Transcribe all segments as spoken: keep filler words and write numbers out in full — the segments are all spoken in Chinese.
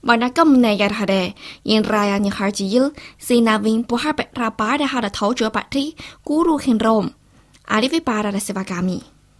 Vanakkam negar hade, in raya ni harjil, sinavin puhar rapara hada taujo patri, guru hin rom. Arrivi para da sevagami.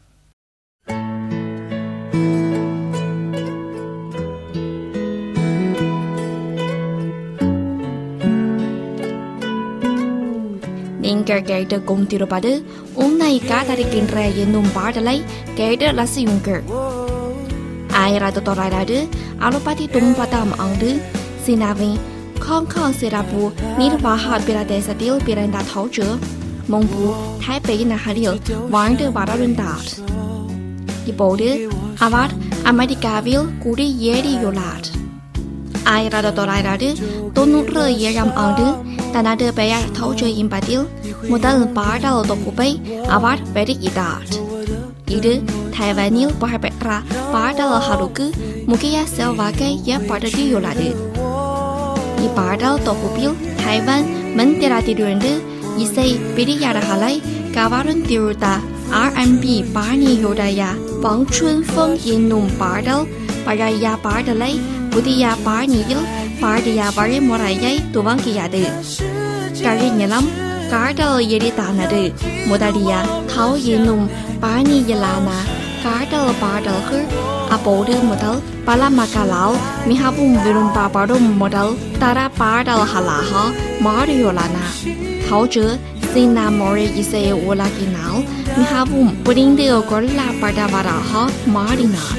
Ningar gaida gong tirobade, unai gata di kinraya num bardalai, gaida lasi yunker. Ai ra to ra ra de alopati tung patam ang de sinavin khong khong serapu ni ba ha pera de sa dil peranda thau che mong bu thai pe na haril wang de bara run dat di bode avat america vil kuri yeri yolat ai ra to ra ra de tonu re ye ram ang de tana de pe ya thau che im patil modal ba da to ku pe avat very idat ide Taiwanil Bahapera Pardal Haruku Mukia Selvake Ya Pardadi Yolade I Pardal Tokupil Taiwan Menterati Durende Isei Pidiyara Halai Gavarun Tiruta R M B Barney Yodaya Wang Chun Feng Yinum Pardal Paraya Pardalai Budia Barneyil Pardia Vari Morayai Tuvankiade Kari Nyelam Kardal Yeritanade Modaria Tau Yinum Barney Yelana Kardal Bardal Her, a boulder model, Palamakalau, Mihabum Virum Babadum model, Tara Bardal Halaha, Mario Lana. Haujer, Sina Mori Isay Wolakinau, Mihabum, putting the Gorilla Bardavaraha, Marinat.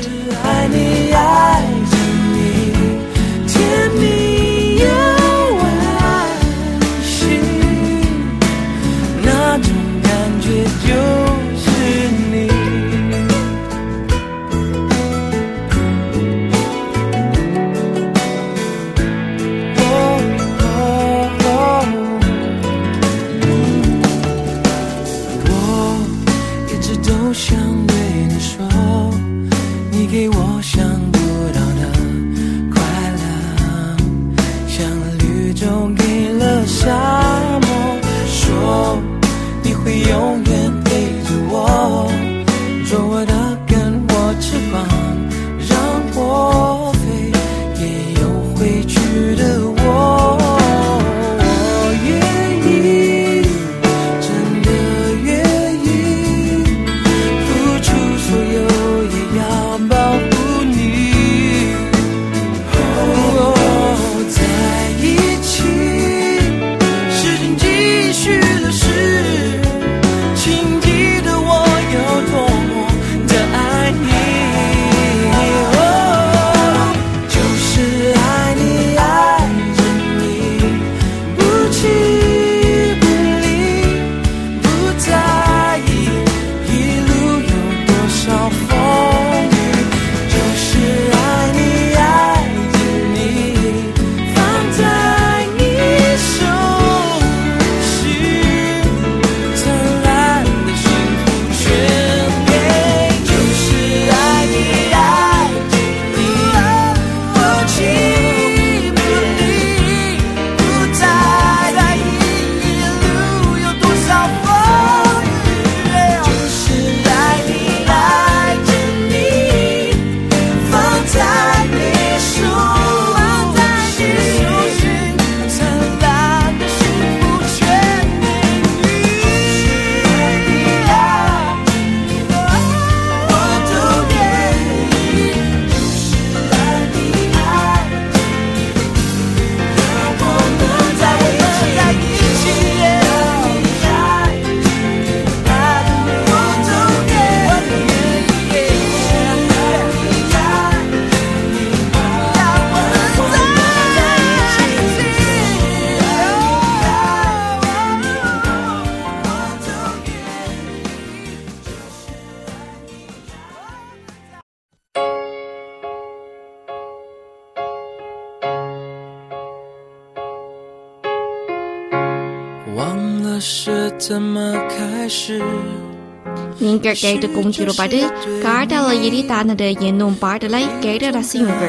Ningar gaida gong tirobade, Kardal Yeritana de Yenum Bardalai, Gaida Rasiungar.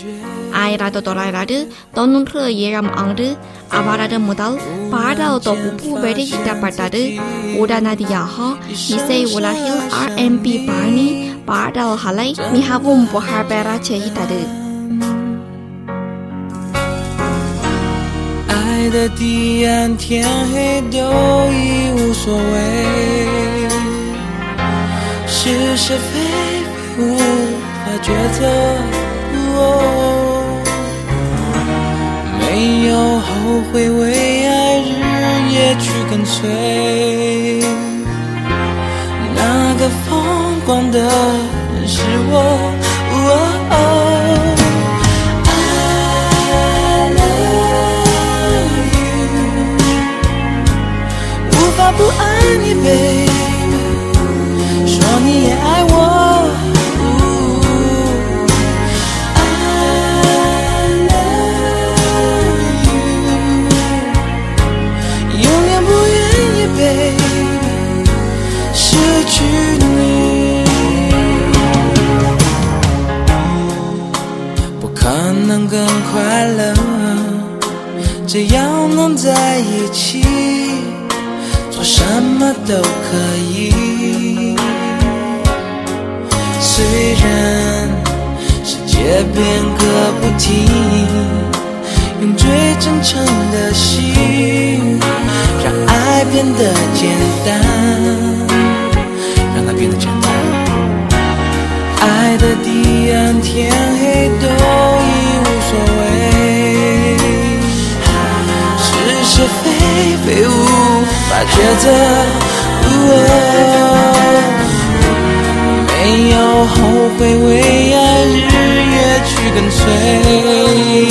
Ai ra to ra ra de, Tonun Yeram Angde, Avara Modal, Pardal Tokupu Bedi Tapatade, Uda Nadiaha, Isay Wolahil R M B Barney, Pardal Halai, Mihavum Poharbera Chehitade. 爱的彼岸，天黑都已无所谓，是是非非无法抉择、哦、没有后悔，为爱日夜去跟随，那个疯狂的人是我、哦哦不爱你 baby， 说你也爱我、哦、I love you， 永远不愿意 baby 失去你，不可能更快乐，只要能在一起什么都可以，虽然世界变个不停，用最真诚的心让爱变得简单，让它变得简单。爱的彼岸，天黑都已无所谓，是是非非无法抉择、哦、没有后悔，为爱日夜去跟随，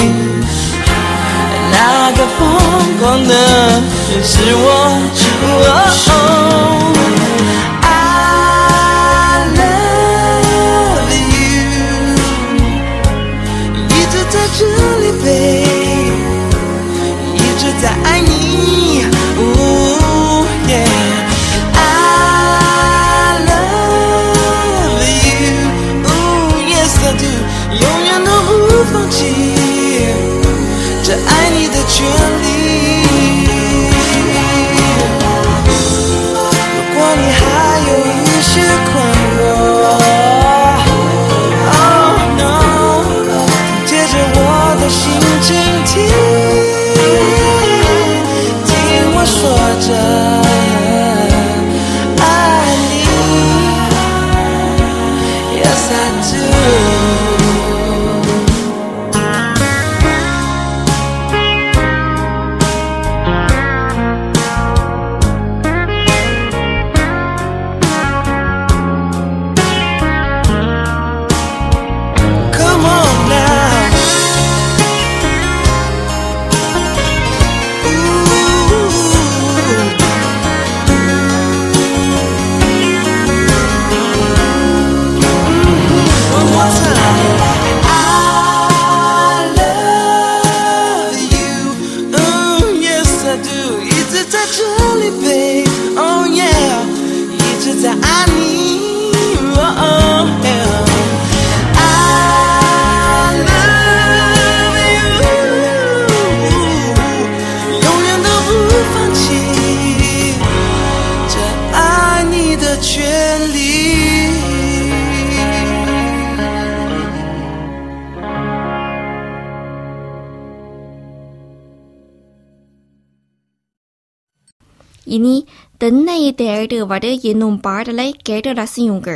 那个疯狂的人是我、哦、I love you， 一直在这里 babe， 一直在爱你、哦永远都不放弃这爱你的权利，如果你还有一些困惑 Oh no， 接着我的心倾听，听我说着爱你 Yes I do。 இனி தென்னை தேடுவது என்னும் பாடலை கேட்டு ரசியுங்கள்.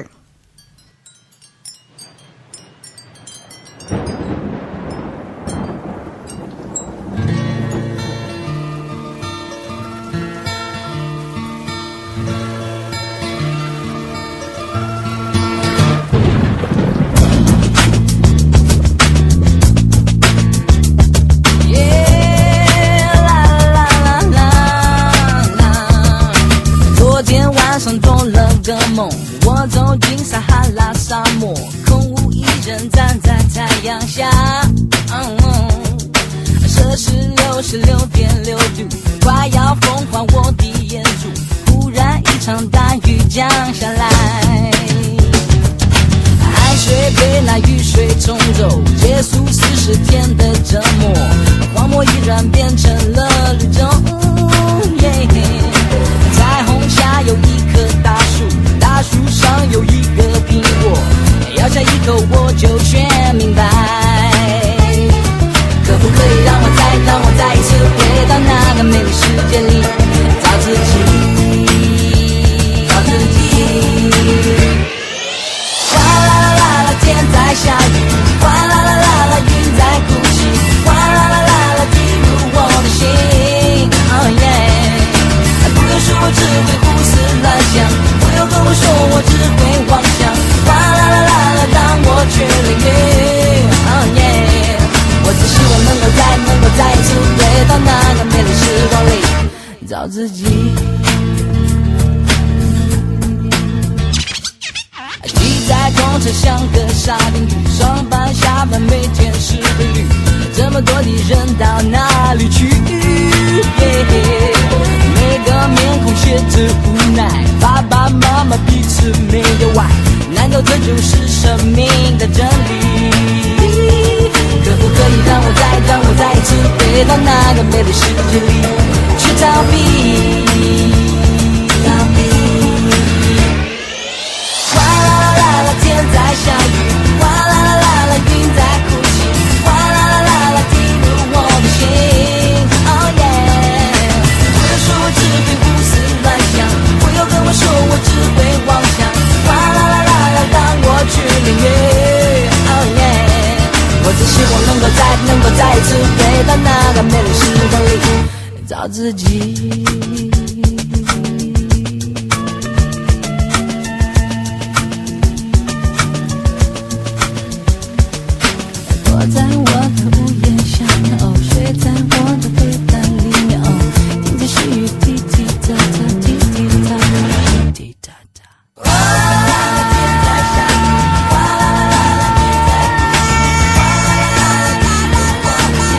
我走进撒哈拉沙漠，空无一人站在太阳下，嗯嗯、摄氏六十六点六度，快要风化我的眼珠。忽然一场大雨降下来，海水被那雨水冲走，结束四十天的折磨，荒漠依然变成了绿洲。yeah、彩虹下有一棵大树，大树上有一个苹果，咬下一口我就全明白。可不可以让我再让我再一次回到那找自己。挤在公车像个沙丁鱼，上班下班每天是规律，这么多的人到哪里去？ yeah, 每个面孔写着无奈，爸爸妈妈彼此没有爱，难道这就是生命的真理？可不可以让我再让我再次回到那个美丽世界里去逃避？逃避。哗啦啦啦啦，天在下雨，哗啦啦啦啦，云在哭泣，哗啦啦啦啦，滴入我的心。Oh yeah， 不要说我只会胡思乱想，不要跟我说我只会妄想，哗啦啦啦啦，让我去领略。Oh yeah， 我只希望能够再能够再次回到那个美丽时光里找自己。在我的屋檐下面，哦，睡在我的被单里面，哦，听着细雨滴滴答答，滴滴答答，滴滴答答。哗啦啦啦，天在下雨，哗啦啦啦，云在哭泣，哗啦啦啦，滴入我的心。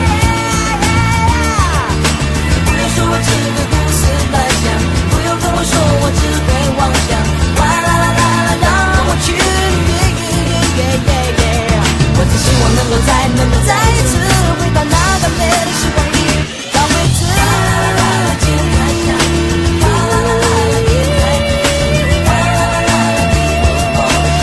不要说我只会胡思乱想，不要跟我说我只会妄想，哗啦啦啦啦，让我去领略。我只希望能够再能够再一次回到那个美丽时光里，找回自己。天在下雨，哗啦啦啦啦，天在哭泣，哗啦啦啦啦，滴入我的心。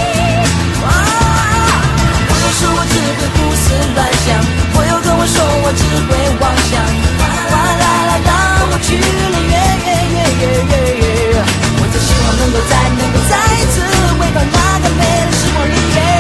不要说我只会胡思乱想，不要跟我说我只会妄想，哗啦啦，让我去领略。我只希望能够再能够再一次回到那个美丽时光里。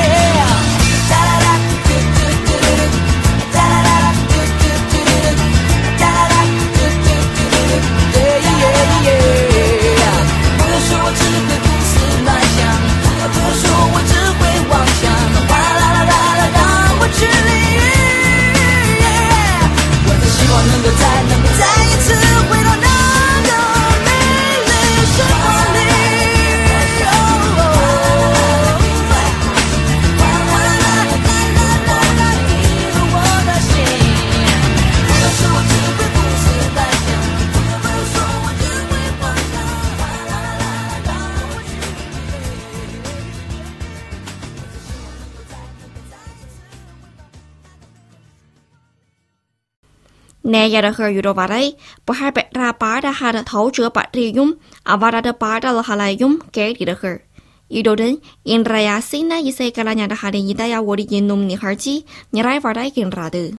Naya her Yurovare, Bohabet Rapada had a toucher but reum, Avada Pada Halayum, Gate her. Idoden, in Rayasina, you say Kalanya the Hadidaya, what you num ni Harji, Nirai Varaikin Radu.